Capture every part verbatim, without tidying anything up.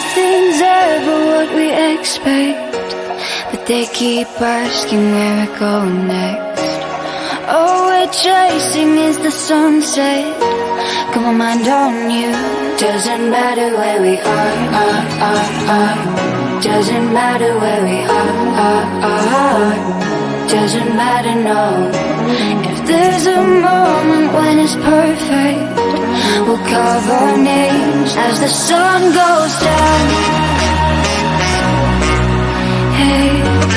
Nothing's ever what we expect, but they keep asking where we're going next. All we're chasing is the sunset. Got my mind on you. Doesn't matter where we are, are, are, are. Doesn't matter where we are, are, are. Doesn't matter, no. If there's a moment when it's perfect, we'll carve our names as the sun goes down. Hey,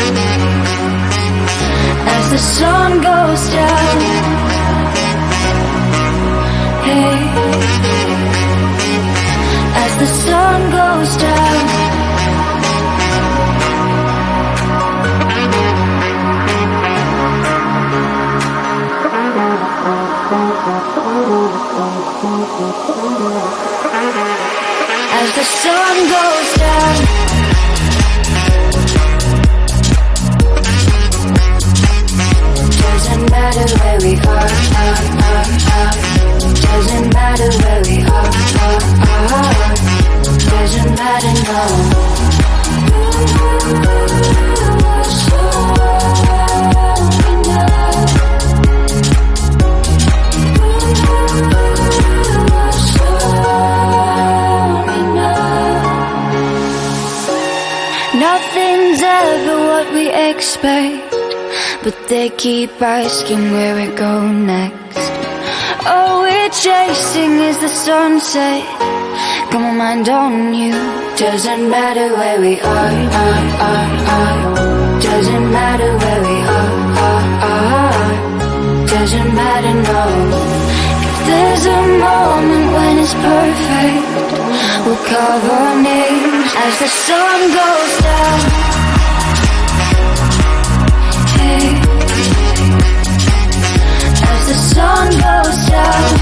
as the sun goes down. Hey, as the sun goes down. As the sun goes down. Doesn't matter where we are, are, are, are. Doesn't matter where we are, are, are. Doesn't matter, no. Nothing's ever what we expect, but they keep asking where we're going next. All we're chasing is the sunset. Got my mind on you. Doesn't matter where we are, are, are, are. Doesn't matter where we are, are, are. Doesn't matter, no. If there's a moment when it's perfect, we'll carve our names as the sun goes down. Hey, as the sun goes down.